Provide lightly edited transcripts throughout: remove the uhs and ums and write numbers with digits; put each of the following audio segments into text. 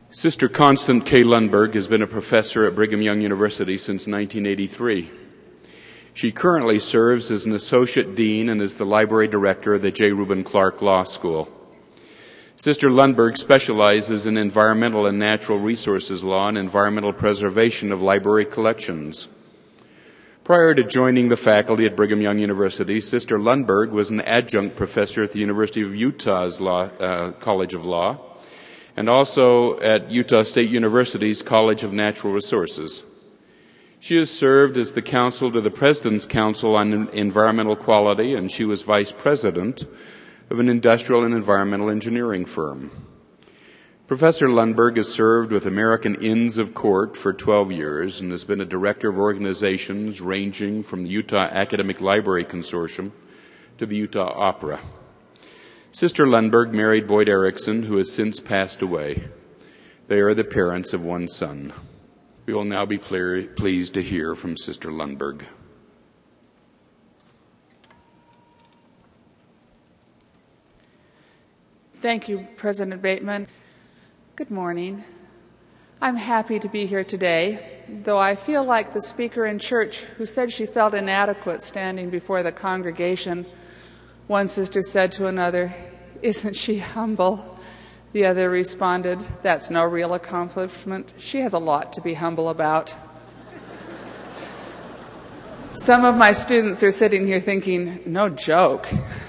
Sister Constance K. Lundberg has been a professor at Brigham Young University since 1983. She currently serves as an associate dean and is the library director of the J. Reuben Clark Law School. Sister Lundberg specializes in environmental and natural resources law and environmental preservation of library collections. Prior to joining the faculty at Brigham Young University, Sister Lundberg was an adjunct professor at the University of Utah's College of Law, and also at Utah State University's College of Natural Resources. She has served as the counsel to the President's Council on Environmental Quality, and she was vice president of an industrial and environmental engineering firm. Professor Lundberg has served with American Inns of Court for 12 years and has been a director of organizations ranging from the Utah Academic Library Consortium to the Utah Opera. Sister Lundberg married Boyd Erickson, who has since passed away. They are the parents of one son. We will now be pleased to hear from Sister Lundberg. Thank you, President Bateman. Good morning. I'm happy to be here today, though I feel like the speaker in church who said she felt inadequate standing before the congregation. One sister said to another, "Isn't she humble?" The other responded, "That's no real accomplishment. She has a lot to be humble about." Some of my students are sitting here thinking, no joke.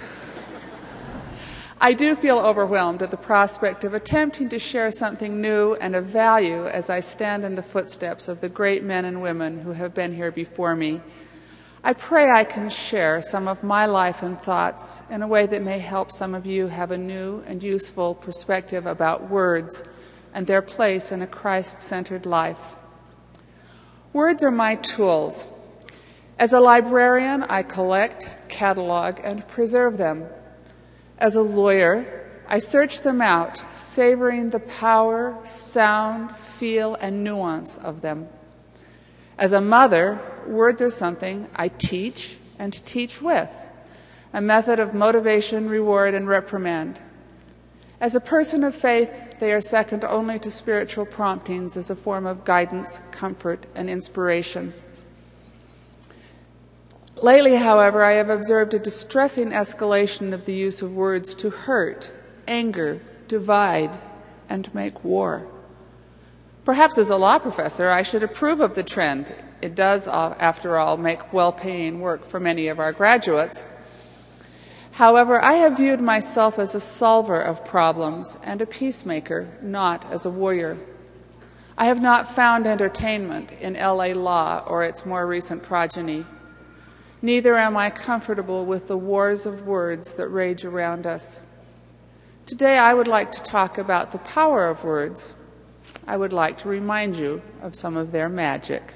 I do feel overwhelmed at the prospect of attempting to share something new and of value as I stand in the footsteps of the great men and women who have been here before me. I pray I can share some of my life and thoughts in a way that may help some of you have a new and useful perspective about words and their place in a Christ-centered life. Words are my tools. As a librarian, I collect, catalog, and preserve them. As a lawyer, I search them out, savoring the power, sound, feel, and nuance of them. As a mother, words are something I teach and teach with, a method of motivation, reward, and reprimand. As a person of faith, they are second only to spiritual promptings as a form of guidance, comfort, and inspiration. Lately, however, I have observed a distressing escalation of the use of words to hurt, anger, divide, and make war. Perhaps as a law professor, I should approve of the trend. It does, after all, make well-paying work for many of our graduates. However, I have viewed myself as a solver of problems and a peacemaker, not as a warrior. I have not found entertainment in LA law or its more recent progeny. Neither am I comfortable with the wars of words that rage around us. Today, I would like to talk about the power of words. I would like to remind you of some of their magic.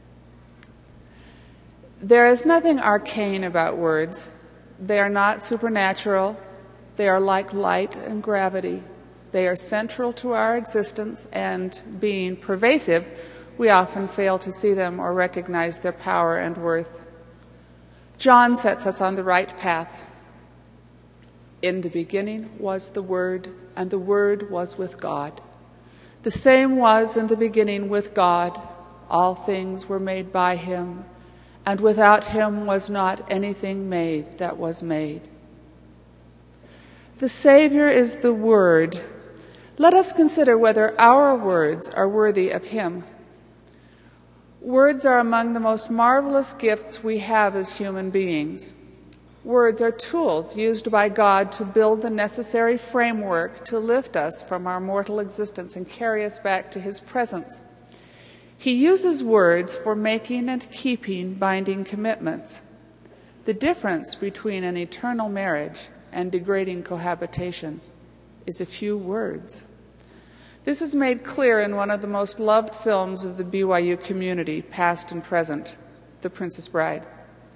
There is nothing arcane about words. They are not supernatural. They are like light and gravity. They are central to our existence, and being pervasive, we often fail to see them or recognize their power and worth. John sets us on the right path. In the beginning was the Word, and the Word was with God. The same was in the beginning with God. All things were made by him, and without him was not anything made that was made. The Savior is the Word. Let us consider whether our words are worthy of him. Words are among the most marvelous gifts we have as human beings. Words are tools used by God to build the necessary framework to lift us from our mortal existence and carry us back to his presence. He uses words for making and keeping binding commitments. The difference between an eternal marriage and degrading cohabitation is a few words. This is made clear in one of the most loved films of the BYU community, past and present, The Princess Bride.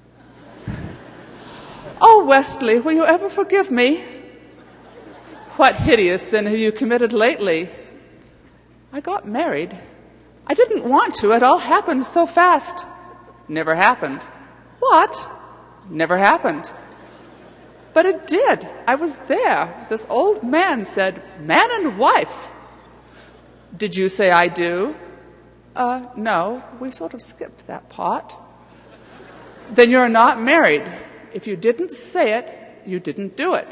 "Oh, Wesley, will you ever forgive me?" "What hideous sin have you committed lately?" "I got married. I didn't want to. It all happened so fast." "Never happened." "What?" "Never happened." "But it did. I was there. This old man said, 'Man and wife.'" Did you say I do? No, we sort of skipped that part. Then you're not married. If you didn't say it, you didn't do it.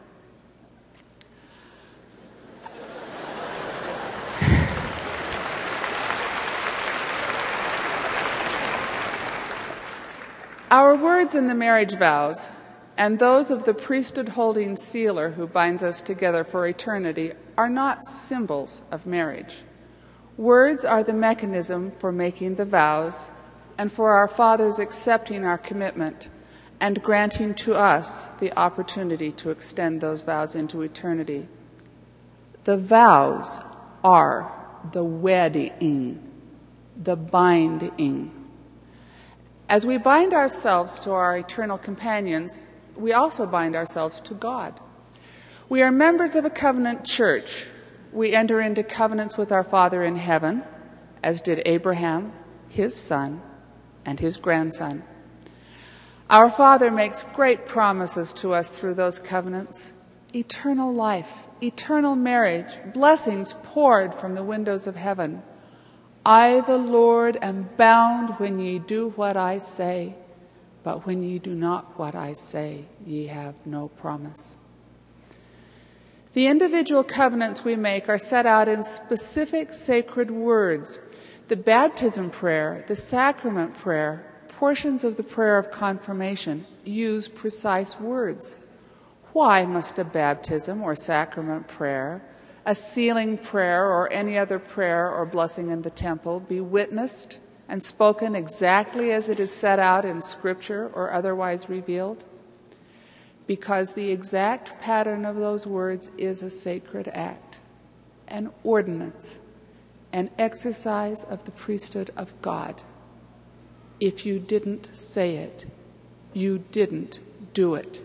Our words in the marriage vows and those of the priesthood-holding sealer who binds us together for eternity are not symbols of marriage. Words are the mechanism for making the vows and for our Father's accepting our commitment and granting to us the opportunity to extend those vows into eternity. The vows are the wedding, the binding. As we bind ourselves to our eternal companions, we also bind ourselves to God. We are members of a covenant church. We enter into covenants with our Father in heaven, as did Abraham, his son, and his grandson. Our Father makes great promises to us through those covenants: eternal life, eternal marriage, blessings poured from the windows of heaven. I, the Lord, am bound when ye do what I say, but when ye do not what I say, ye have no promise. The individual covenants we make are set out in specific sacred words. The baptism prayer, the sacrament prayer, portions of the prayer of confirmation use precise words. Why must a baptism or sacrament prayer, a sealing prayer, or any other prayer or blessing in the temple be witnessed and spoken exactly as it is set out in Scripture or otherwise revealed? Because the exact pattern of those words is a sacred act, an ordinance, an exercise of the priesthood of God. If you didn't say it, you didn't do it.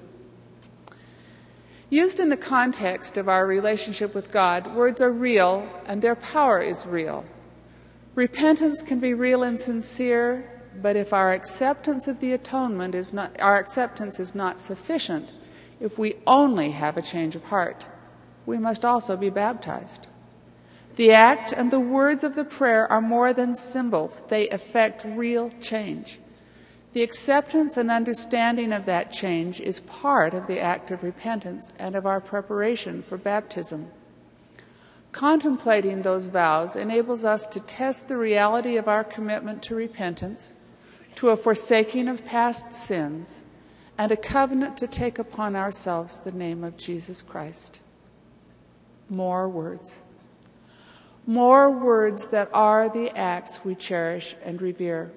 Used in the context of our relationship with God, words are real and their power is real. Repentance can be real and sincere, but if our acceptance of the atonement is not sufficient, if we only have a change of heart, we must also be baptized. The act and the words of the prayer are more than symbols. They effect real change. The acceptance and understanding of that change is part of the act of repentance and of our preparation for baptism. Contemplating those vows enables us to test the reality of our commitment to repentance, to a forsaking of past sins, and a covenant to take upon ourselves the name of Jesus Christ. More words. More words that are the acts we cherish and revere.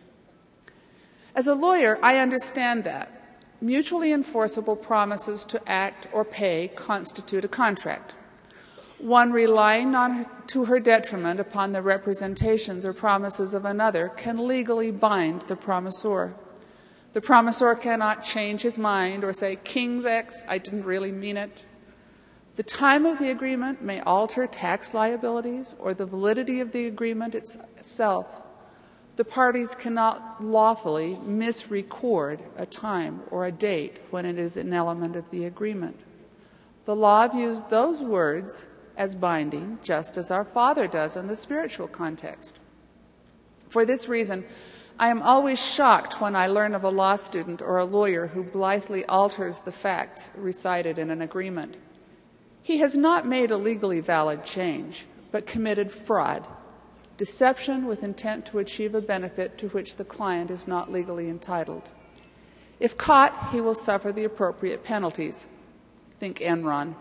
As a lawyer, I understand that mutually enforceable promises to act or pay constitute a contract. One relying to her detriment upon the representations or promises of another can legally bind the promisor. The promisor cannot change his mind or say, King's X, I didn't really mean it. The time of the agreement may alter tax liabilities or the validity of the agreement itself. The parties cannot lawfully misrecord a time or a date when it is an element of the agreement. The law views those words as binding, just as our Father does in the spiritual context. For this reason, I am always shocked when I learn of a law student or a lawyer who blithely alters the facts recited in an agreement. He has not made a legally valid change, but committed fraud, deception with intent to achieve a benefit to which the client is not legally entitled. If caught, he will suffer the appropriate penalties. Think Enron.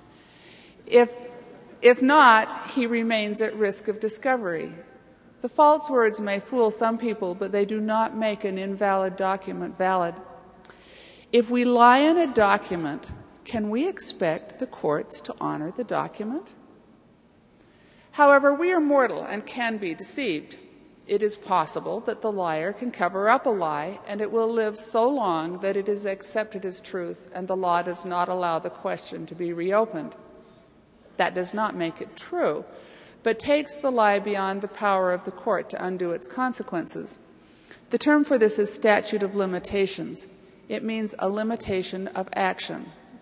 If not, he remains at risk of discovery. The false words may fool some people, but they do not make an invalid document valid. If we lie in a document, can we expect the courts to honor the document? However, we are mortal and can be deceived. It is possible that the liar can cover up a lie, and it will live so long that it is accepted as truth, and the law does not allow the question to be reopened. That does not make it true, but takes the lie beyond the power of the court to undo its consequences. The term for this is statute of limitations. It means a limitation of action.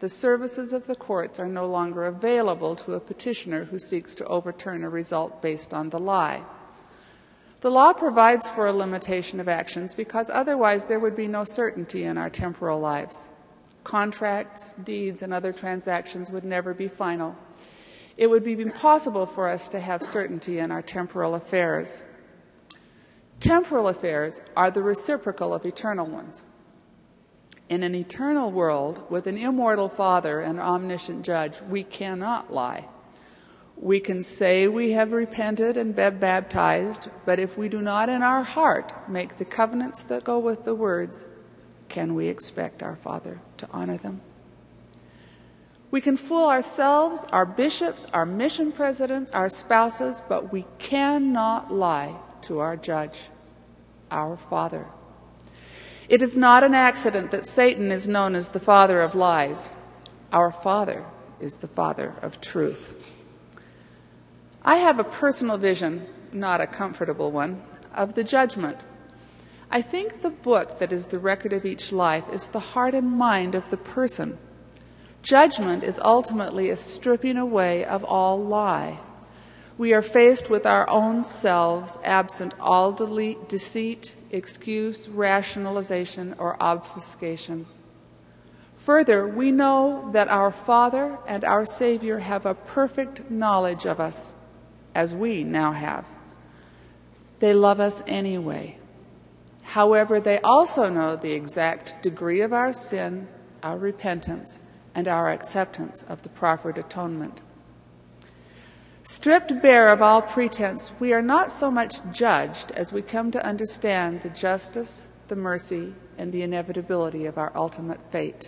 The services of the courts are no longer available to a petitioner who seeks to overturn a result based on the lie. The law provides for a limitation of actions because otherwise there would be no certainty in our temporal lives. Contracts, deeds, and other transactions would never be final. It would be impossible for us to have certainty in our temporal affairs. Temporal affairs are the reciprocal of eternal ones. In an eternal world with an immortal Father and omniscient Judge, we cannot lie. We can say we have repented and been baptized, but if we do not in our heart make the covenants that go with the words, can we expect our Father to honor them? We can fool ourselves, our bishops, our mission presidents, our spouses, but we cannot lie to our Judge, our Father. It is not an accident that Satan is known as the father of lies. Our Father is the Father of truth. I have a personal vision, not a comfortable one, of the judgment. I think the book that is the record of each life is the heart and mind of the person. Judgment is ultimately a stripping away of all lie. We are faced with our own selves, absent all deceit, excuse, rationalization, or obfuscation. Further, we know that our Father and our Savior have a perfect knowledge of us, as we now have. They love us anyway. However, they also know the exact degree of our sin, our repentance, and our acceptance of the proffered atonement. Stripped bare of all pretense, we are not so much judged as we come to understand the justice, the mercy, and the inevitability of our ultimate fate.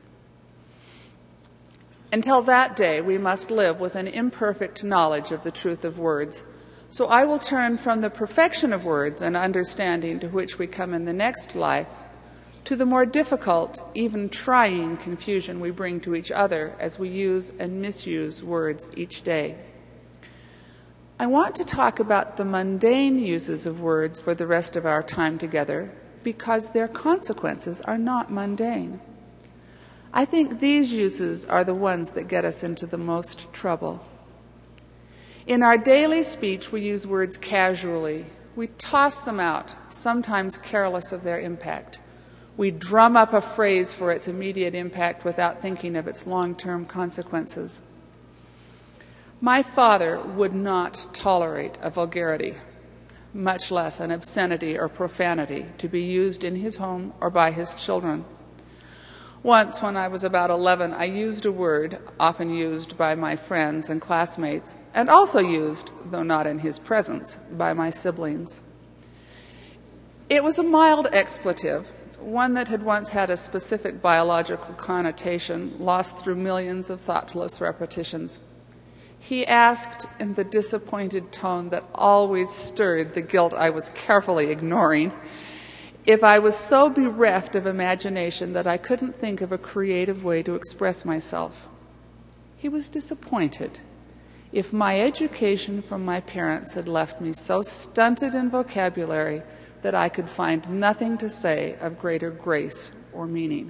Until that day, we must live with an imperfect knowledge of the truth of words. So I will turn from the perfection of words and understanding to which we come in the next life to the more difficult, even trying confusion we bring to each other as we use and misuse words each day. I want to talk about the mundane uses of words for the rest of our time together because their consequences are not mundane. I think these uses are the ones that get us into the most trouble. In our daily speech, we use words casually. We toss them out, sometimes careless of their impact. We drum up a phrase for its immediate impact without thinking of its long-term consequences. My father would not tolerate a vulgarity, much less an obscenity or profanity, to be used in his home or by his children. Once, when I was about 11, I used a word often used by my friends and classmates, and also used, though not in his presence, by my siblings. It was a mild expletive, one that had once had a specific biological connotation, lost through millions of thoughtless repetitions. He asked in the disappointed tone that always stirred the guilt I was carefully ignoring, if I was so bereft of imagination that I couldn't think of a creative way to express myself. He was disappointed. If my education from my parents had left me so stunted in vocabulary that I could find nothing to say of greater grace or meaning.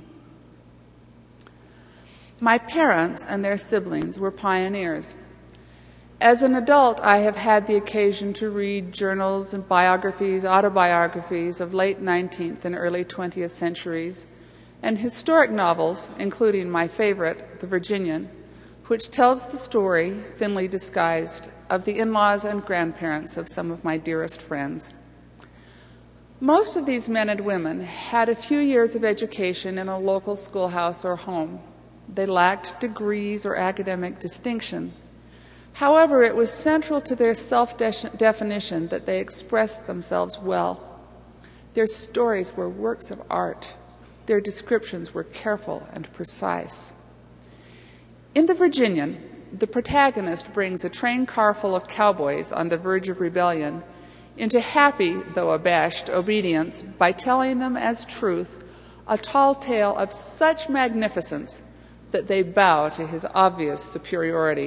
My parents and their siblings were pioneers. As an adult, I have had the occasion to read journals and biographies, autobiographies of late 19th and early 20th centuries, and historic novels, including my favorite, The Virginian, which tells the story, thinly disguised, of the in-laws and grandparents of some of my dearest friends. Most of these men and women had a few years of education in a local schoolhouse or home. They lacked degrees or academic distinction. However, it was central to their self-definition that they expressed themselves well. Their stories were works of art. Their descriptions were careful and precise. In The Virginian, the protagonist brings a train car full of cowboys on the verge of rebellion into happy, though abashed, obedience by telling them as truth a tall tale of such magnificence that they bow to his obvious superiority.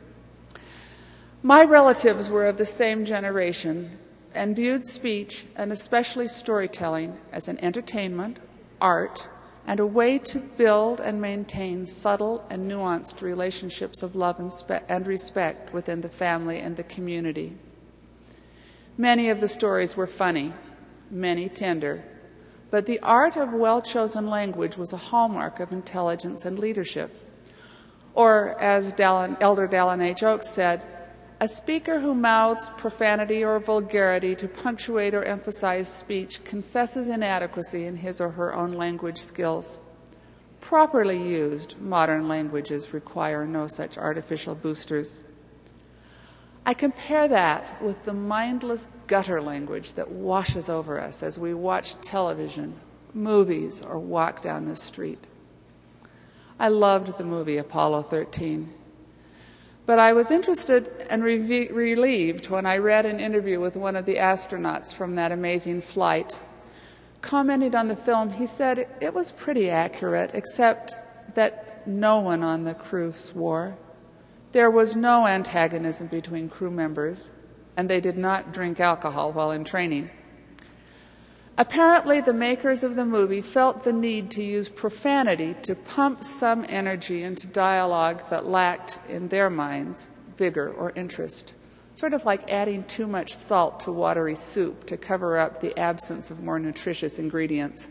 My relatives were of the same generation and viewed speech, and especially storytelling, as an entertainment, art, and a way to build and maintain subtle and nuanced relationships of love and respect within the family and the community. Many of the stories were funny, many tender, but the art of well-chosen language was a hallmark of intelligence and leadership. Or, as Elder Dallin H. Oaks said, a speaker who mouths profanity or vulgarity to punctuate or emphasize speech confesses inadequacy in his or her own language skills. Properly used, modern languages require no such artificial boosters. I compare that with the mindless gutter language that washes over us as we watch television, movies, or walk down the street. I loved the movie Apollo 13. But I was interested and relieved when I read an interview with one of the astronauts from that amazing flight. Commenting on the film, he said it was pretty accurate, except that no one on the crew swore. There was no antagonism between crew members, and they did not drink alcohol while in training. Apparently, the makers of the movie felt the need to use profanity to pump some energy into dialogue that lacked, in their minds, vigor or interest, sort of like adding too much salt to watery soup to cover up the absence of more nutritious ingredients.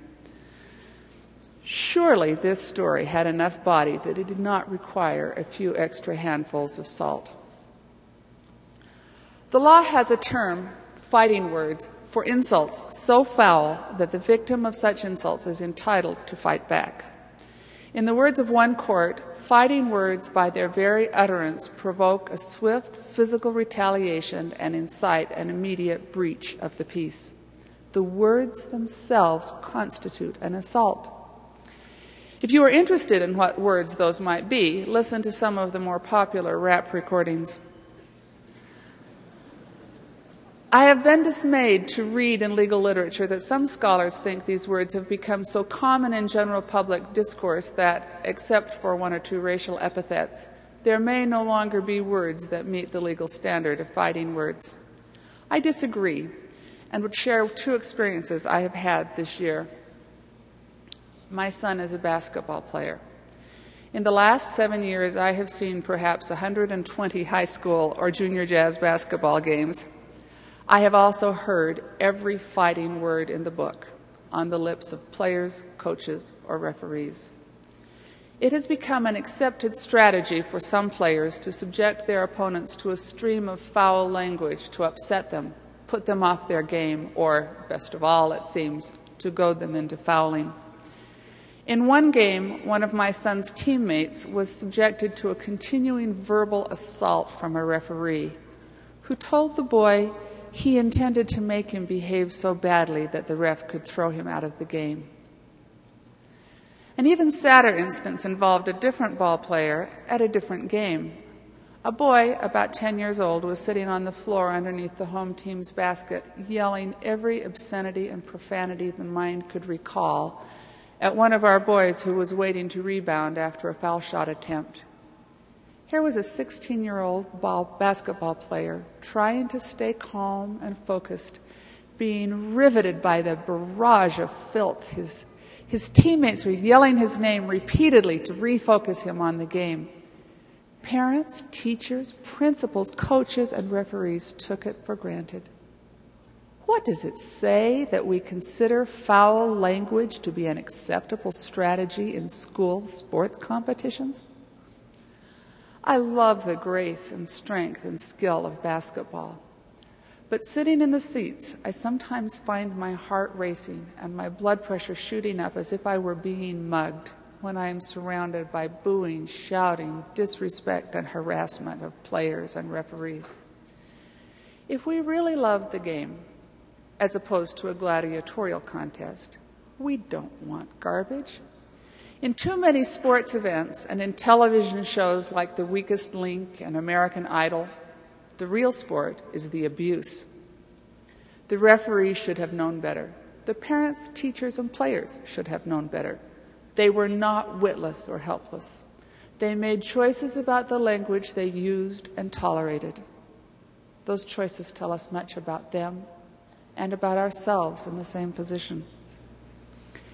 Surely this story had enough body that it did not require a few extra handfuls of salt. The law has a term, fighting words, for insults so foul that the victim of such insults is entitled to fight back. In the words of one court, fighting words by their very utterance provoke a swift physical retaliation and incite an immediate breach of the peace. The words themselves constitute an assault. If you are interested in what words those might be, listen to some of the more popular rap recordings. I have been dismayed to read in legal literature that some scholars think these words have become so common in general public discourse that, except for one or two racial epithets, there may no longer be words that meet the legal standard of fighting words. I disagree and would share two experiences I have had this year. My son is a basketball player. In the last 7 years, I have seen perhaps 120 high school or junior jazz basketball games. I have also heard every fighting word in the book on the lips of players, coaches, or referees. It has become an accepted strategy for some players to subject their opponents to a stream of foul language to upset them, put them off their game, or, best of all, it seems, to goad them into fouling. In one game, one of my son's teammates was subjected to a continuing verbal assault from a referee who told the boy he intended to make him behave so badly that the ref could throw him out of the game. An even sadder instance involved a different ball player at a different game. A boy about 10 years old was sitting on the floor underneath the home team's basket, yelling every obscenity and profanity the mind could recall at one of our boys who was waiting to rebound after a foul shot attempt. Here was a 16-year-old basketball player trying to stay calm and focused, being riveted by the barrage of filth. His teammates were yelling his name repeatedly to refocus him on the game. Parents, teachers, principals, coaches, and referees took it for granted. What does it say that we consider foul language to be an acceptable strategy in school sports competitions? I love the grace and strength and skill of basketball. But sitting in the seats, I sometimes find my heart racing and my blood pressure shooting up as if I were being mugged when I am surrounded by booing, shouting, disrespect, and harassment of players and referees. If we really love the game, as opposed to a gladiatorial contest, we don't want garbage. In too many sports events and in television shows like The Weakest Link and American Idol, the real sport is the abuse. The referees should have known better. The parents, teachers, and players should have known better. They were not witless or helpless. They made choices about the language they used and tolerated. Those choices tell us much about them and about ourselves in the same position.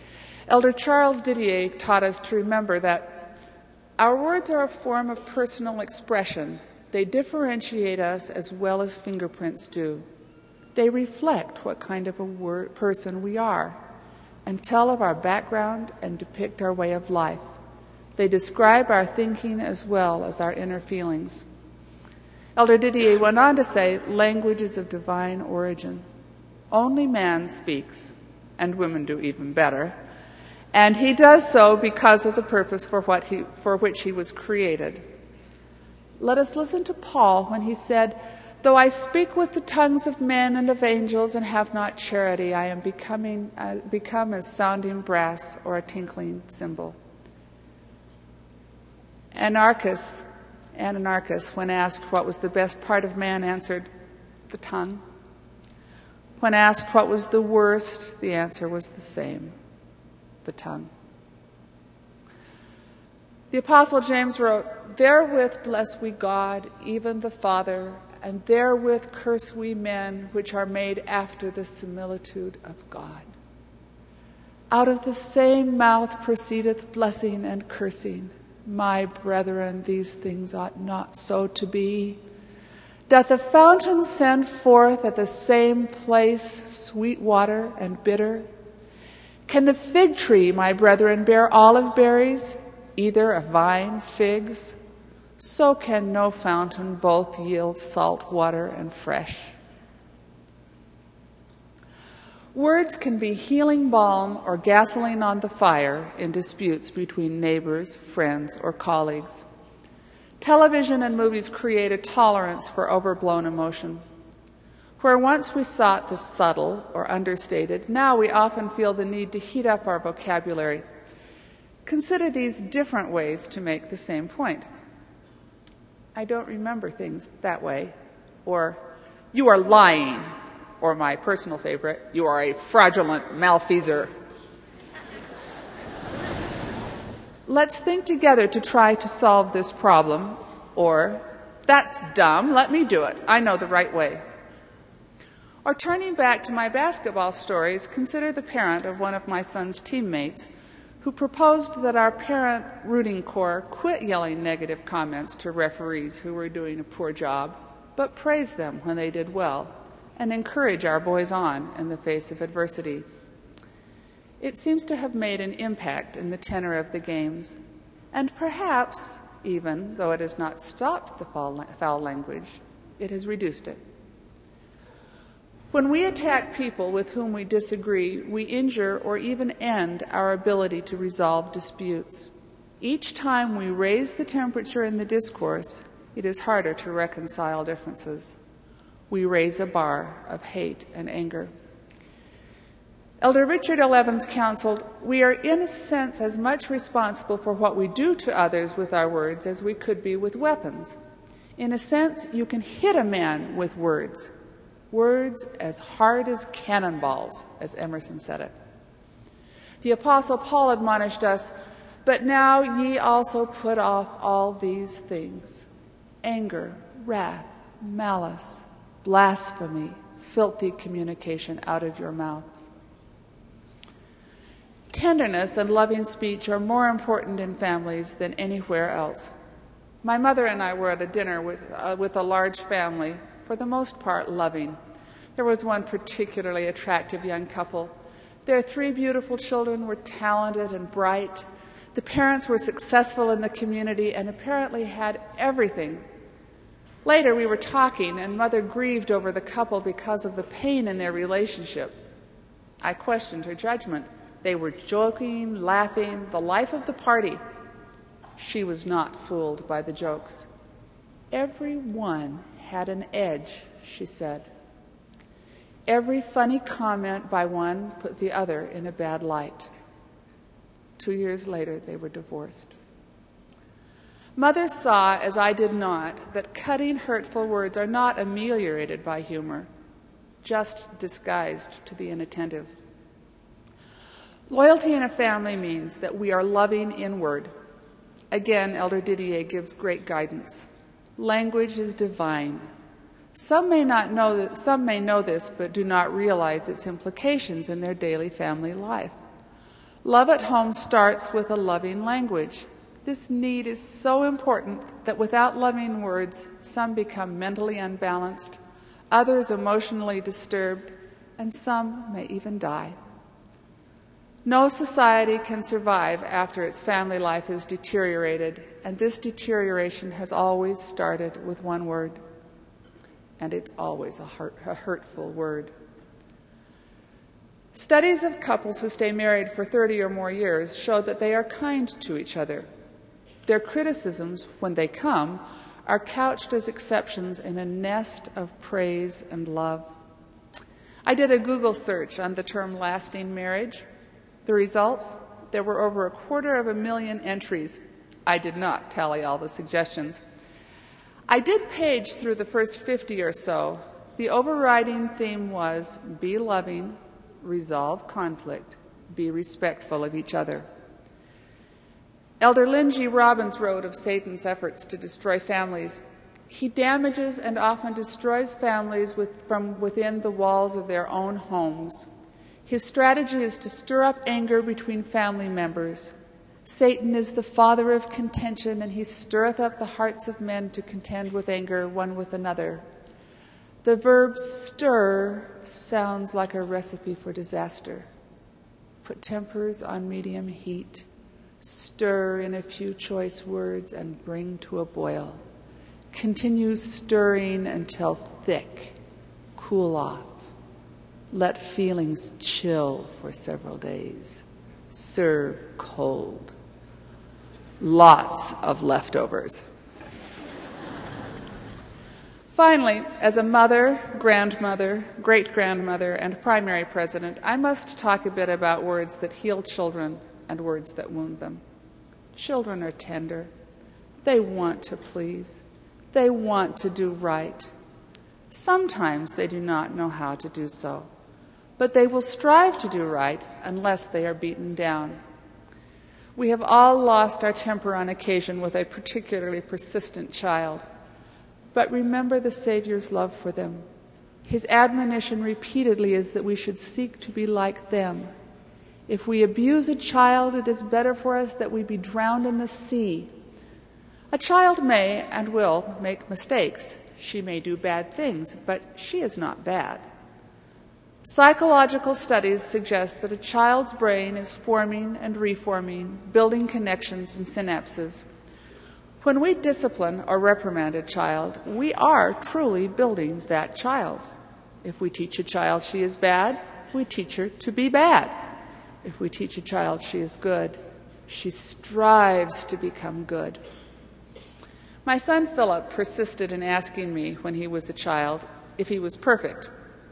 Elder Charles Didier taught us to remember that our words are a form of personal expression. They differentiate us as well as fingerprints do. They reflect what kind of a person we are and tell of our background and depict our way of life. They describe our thinking as well as our inner feelings. Elder Didier went on to say, language is of divine origin. Only man speaks, and women do even better. And he does so because of the purpose for which he was created. Let us listen to Paul when he said, though I speak with the tongues of men and of angels and have not charity, I am become as sounding brass or a tinkling cymbal. Anarchus, when asked what was the best part of man, answered, the tongue. When asked what was the worst, the answer was the same, the tongue. The Apostle James wrote, therewith bless we God, even the Father, and therewith curse we men, which are made after the similitude of God. Out of the same mouth proceedeth blessing and cursing. My brethren, these things ought not so to be. Doth the fountain send forth at the same place sweet water and bitter? Can the fig tree, my brethren, bear olive berries, either a vine figs? So can no fountain both yield salt water and fresh. Words can be healing balm or gasoline on the fire in disputes between neighbors, friends, or colleagues. Television and movies create a tolerance for overblown emotion. Where once we sought the subtle or understated, now we often feel the need to heat up our vocabulary. Consider these different ways to make the same point. I don't remember things that way. Or, you are lying. Or my personal favorite, you are a fraudulent malfeaser. Let's think together to try to solve this problem. Or, that's dumb, let me do it. I know the right way. Or turning back to my basketball stories, consider the parent of one of my son's teammates who proposed that our parent rooting corps quit yelling negative comments to referees who were doing a poor job, but praise them when they did well and encourage our boys on in the face of adversity. It seems to have made an impact in the tenor of the games, and perhaps, even though it has not stopped the foul language, it has reduced it. When we attack people with whom we disagree, we injure or even end our ability to resolve disputes. Each time we raise the temperature in the discourse, it is harder to reconcile differences. We raise a bar of hate and anger. Elder Richard L. Evans counseled, we are in a sense as much responsible for what we do to others with our words as we could be with weapons. In a sense, you can hit a man with words. Words as hard as cannonballs, as Emerson said it. The Apostle Paul admonished us, but now ye also put off all these things: anger, wrath, malice, blasphemy, filthy communication out of your mouth. Tenderness and loving speech are more important in families than anywhere else. My mother and I were at a dinner with a large family, for the most part loving. There was one particularly attractive young couple. Their 3 beautiful children were talented and bright. The parents were successful in the community and apparently had everything. Later we were talking, and Mother grieved over the couple because of the pain in their relationship. I questioned her judgment. They were joking, laughing, the life of the party. She was not fooled by the jokes. Every one had an edge, she said. Every funny comment by one put the other in a bad light. 2 years later, they were divorced. Mother saw, as I did not, that cutting, hurtful words are not ameliorated by humor, just disguised to the inattentive. Loyalty in a family means that we are loving inward. Again, Elder Didier gives great guidance. Language is divine. Some may know this, but do not realize its implications in their daily family life. Love at home starts with a loving language. This need is so important that without loving words, some become mentally unbalanced, others emotionally disturbed, and some may even die. No society can survive after its family life is deteriorated, and this deterioration has always started with one word, and it's always a hurtful word. Studies of couples who stay married for 30 or more years show that they are kind to each other. Their criticisms, when they come, are couched as exceptions in a nest of praise and love. I did a Google search on the term lasting marriage. The results? There were over 250,000 entries. I did not tally all the suggestions. I did page through the first 50 or so. The overriding theme was be loving, resolve conflict, be respectful of each other. Elder Lynn G. Robbins wrote of Satan's efforts to destroy families. He damages and often destroys families from within the walls of their own homes. His strategy is to stir up anger between family members. Satan is the father of contention, and he stirreth up the hearts of men to contend with anger one with another. The verb stir sounds like a recipe for disaster. Put tempers on medium heat. Stir in a few choice words and bring to a boil. Continue stirring until thick. Cool off. Let feelings chill for several days. Serve cold. Lots of leftovers. Finally, as a mother, grandmother, great-grandmother, and primary president, I must talk a bit about words that heal children and words that wound them. Children are tender. They want to please. They want to do right. Sometimes they do not know how to do so, but they will strive to do right unless they are beaten down. We have all lost our temper on occasion with a particularly persistent child. But remember the Savior's love for them. His admonition repeatedly is that we should seek to be like them. If we abuse a child, it is better for us that we be drowned in the sea. A child may and will make mistakes. She may do bad things, but she is not bad. Psychological studies suggest that a child's brain is forming and reforming, building connections and synapses. When we discipline or reprimand a child, we are truly building that child. If we teach a child she is bad, we teach her to be bad. If we teach a child she is good, she strives to become good. My son Philip persisted in asking me when he was a child if he was perfect.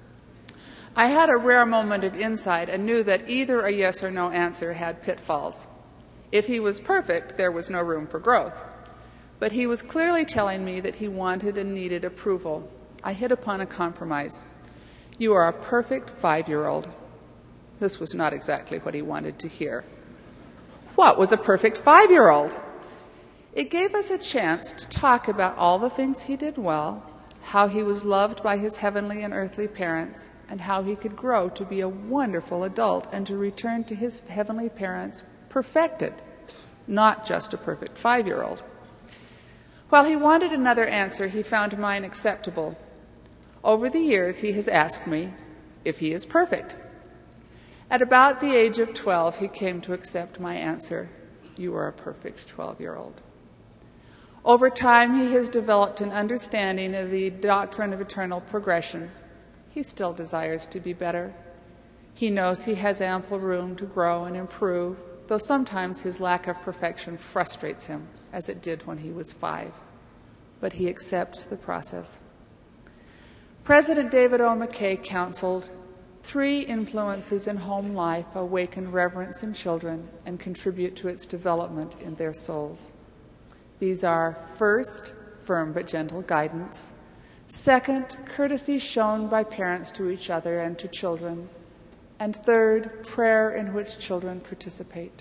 I had a rare moment of insight and knew that either a yes or no answer had pitfalls. If he was perfect, there was no room for growth. But he was clearly telling me that he wanted and needed approval. I hit upon a compromise. You are a perfect 5-year-old. This was not exactly what he wanted to hear. What was a perfect 5-year-old? It gave us a chance to talk about all the things he did well, how he was loved by his heavenly and earthly parents, and how he could grow to be a wonderful adult and to return to his heavenly parents perfected, not just a perfect 5-year-old. While he wanted another answer, he found mine acceptable. Over the years, he has asked me if he is perfect. At about the age of 12, he came to accept my answer. You are a perfect 12-year-old. Over time, he has developed an understanding of the doctrine of eternal progression. He still desires to be better. He knows he has ample room to grow and improve, though sometimes his lack of perfection frustrates him, as it did when he was 5. But he accepts the process. President David O. McKay counseled, 3 influences in home life awaken reverence in children and contribute to its development in their souls. These are, first, firm but gentle guidance. Second, courtesy shown by parents to each other and to children. And third, prayer in which children participate.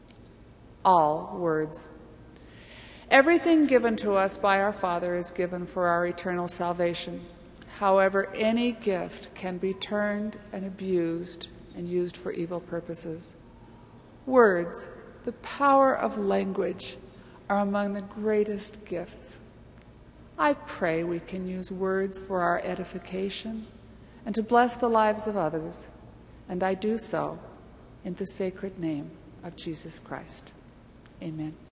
All words. Everything given to us by our Father is given for our eternal salvation. However, any gift can be turned and abused and used for evil purposes. Words, the power of language, are among the greatest gifts. I pray we can use words for our edification and to bless the lives of others, and I do so in the sacred name of Jesus Christ. Amen.